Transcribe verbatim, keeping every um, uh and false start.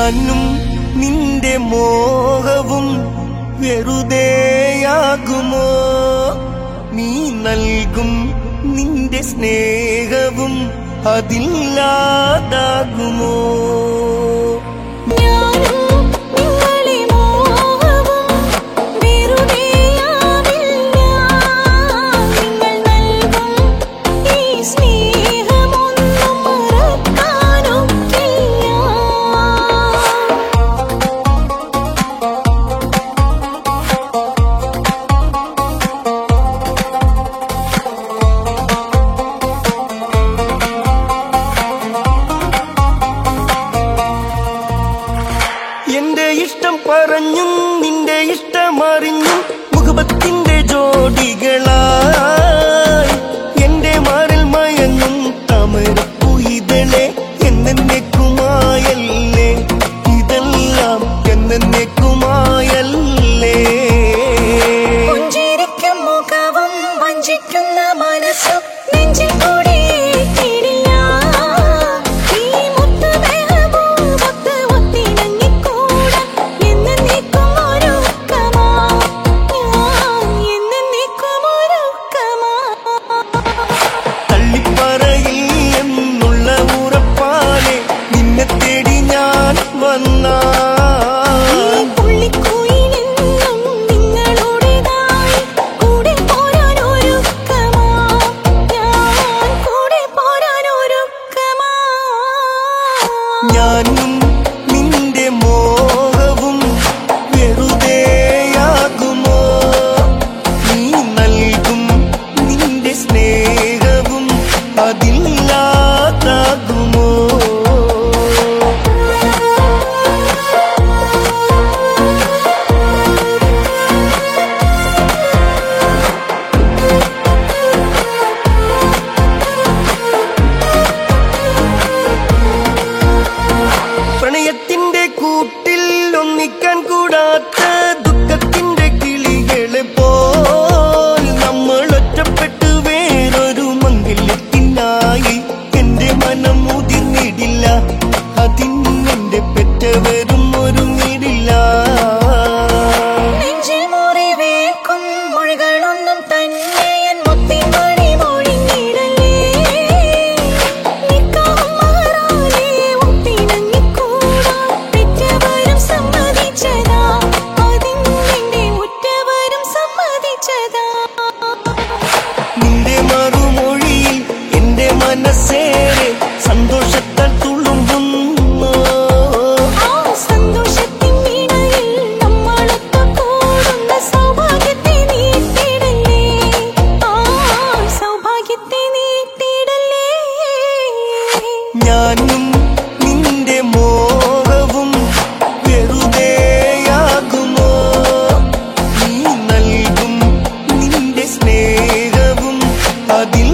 ഞാനും നിന്റെ മോഹവും വെറുതെയാകുമോ? നീ നൽകും നിന്റെ സ്നേഹവും അതില്ലാതാകുമോ? എന്റെ ഇഷ്ടം പറഞ്ഞും നിന്റെ ഇഷ്ടമറിഞ്ഞും മുഖബത്തിന്റെ ജോഡികളായി എന്റെ മാറിൽ മയങ്ങും താമരപ്പൂയിതളെ എന്നേക്കുമായല്ലേ, ഇതെല്ലാം എന്നേക്കുമായല്ലേ. പുഞ്ചിരിക്കും മുഖവും വഞ്ചിക്കുന്ന മനസ്സും നെഞ്ചിൽ കൂടി ഞാനും നിന്റെ മോഹവും വെറുതെയാകുമോ? നീ നൽകും നിന്റെ സ്നേഹവും അതില്ലാതാകുമോ? പ്രണയത്തിന്റെ കൂട്ടിൽ ഒന്നിക്കാൻ കൂടാത്ത ദുഃഖത്തിന്റെ കിളികളെ പോൽ നമ്മൾ ഒറ്റപ്പെട്ട് വേറൊരു മംഗല്യത്തിനായി എന്റെ മനം മുതിർന്നിടില്ല, അതിനെന്റെ പെറ്റവരും ഒരുങ്ങിടില്ല. നിന്റെ മറുമൊഴിയിൽ എന്റെ മനസ്സേറെ സന്തോഷത്താൽ തുളുമ്പുന്നു. സന്തോഷത്തിൻ വീണയിൽ നമ്മളൊക്കെ കൂടുന്ന സൗഭാഗ്യത്തെ നീട്ടിടല്ലേ, സൗഭാഗ്യത്തെ നീട്ടിടല്ലേ. ഞാനും നിന്റെ മോഹവും വെറുതെയാകുമോ? നീ നൽകും നിന്റെ സ്നേഹവും അതിൽ